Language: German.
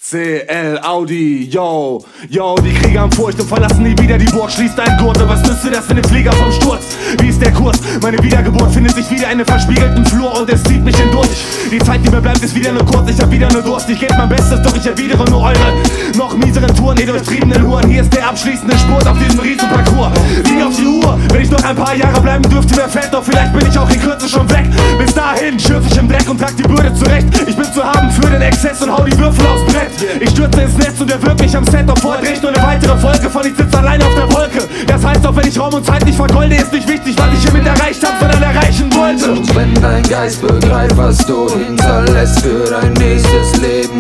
CL Audi, yo, die Krieger haben Furcht und verlassen nie wieder die Burg. Schließt einen Gurt, was nützt dir das für den Flieger vom Sturz? Wie ist der Kurs? Meine Wiedergeburt findet sich wieder in einem verspiegelten Flur und es zieht mich hindurch. Die Zeit, die mir bleibt, ist wieder nur kurz, ich hab wieder nur Durst. Ich geb mein Bestes, doch ich erwidere nur eure noch mieseren Touren, ihr durchtriebenen Huren. Hier ist der abschließende Spurt auf diesem Riesenparcours. Lieg auf die Uhr, wenn ich noch ein paar Jahre bleiben dürfte, wär fett, doch vielleicht bin ich auch in Kürze schon weg. Bis dahin schürf ich im Dreck und trag die Bürde zurecht. Ich bin zu haben für den Exzess und hau die Würfel aufs Brett. Ich stürze ins Netz und erwirb mich am Set auf Vorrecht. Nur eine weitere Folge von ich sitz allein auf der Wolke. Das heißt auch, wenn ich Raum und Zeit nicht vergolde, ist nicht wichtig, was ich hiermit erreicht hab, sondern erreichen wollte. Und wenn dein Geist begreift, was du hinterlässt für dein nächstes Leben